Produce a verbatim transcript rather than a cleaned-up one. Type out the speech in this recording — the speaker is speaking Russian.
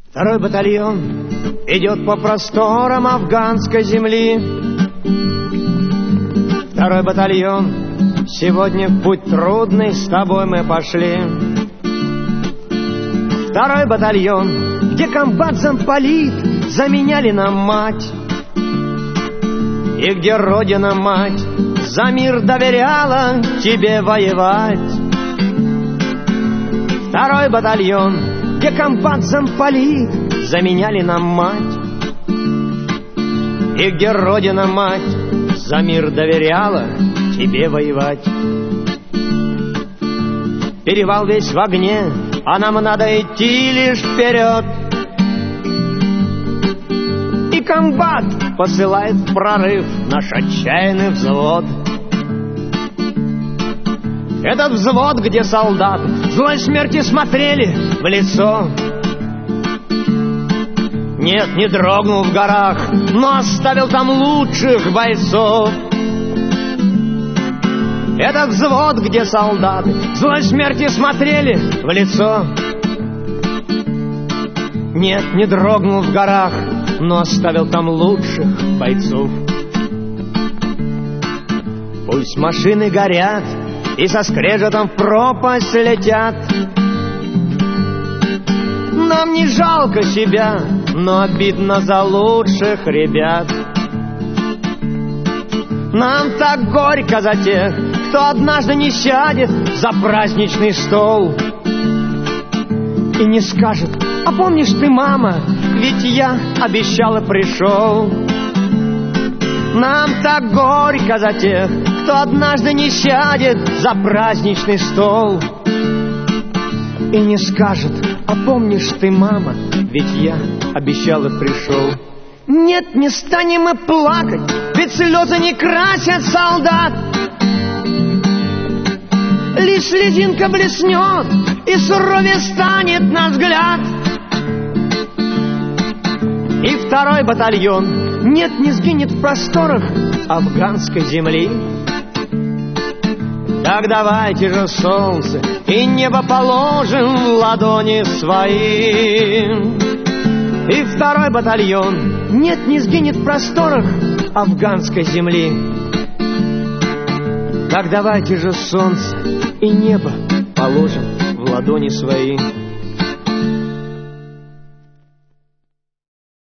Второй батальон идет по просторам афганской земли. Второй батальон, сегодня в путь трудный с тобой мы пошли. Второй батальон, где комбат замполит заменяли нам мать, и где Родина-мать за мир доверяла тебе воевать. Второй батальон, где комбат замполит заменяли нам мать, и где Родина-мать за мир доверяла тебе воевать. Перевал весь в огне, а нам надо идти лишь вперед, и комбат посылает в прорыв наш отчаянный взвод. Этот взвод, где солдаты злой смерти смотрели в лицо. Нет, не дрогнул в горах, но оставил там лучших бойцов. Этот взвод, где солдаты злой смерти смотрели в лицо. Нет, не дрогнул в горах, но оставил там лучших бойцов. Пусть машины горят и со скрежетом в пропасть летят, нам не жалко себя, но обидно за лучших ребят. Нам так горько за тех, кто однажды не сядет за праздничный стол и не скажет: а помнишь ты, мама, ведь я обещал и пришел. Нам так горько за тех, кто однажды не сядет за праздничный стол и не скажет: а помнишь ты, мама, ведь я обещал и пришел. Нет, не станем мы плакать, ведь слезы не красят солдат. Лишь слезинка блеснет, и суровее станет наш взгляд. И второй батальон, нет, не сгинет в просторах афганской земли. Так давайте же солнце и небо положим в ладони свои. И второй батальон, нет, не сгинет в просторах афганской земли. Так давайте же солнце и небо положим в ладони свои.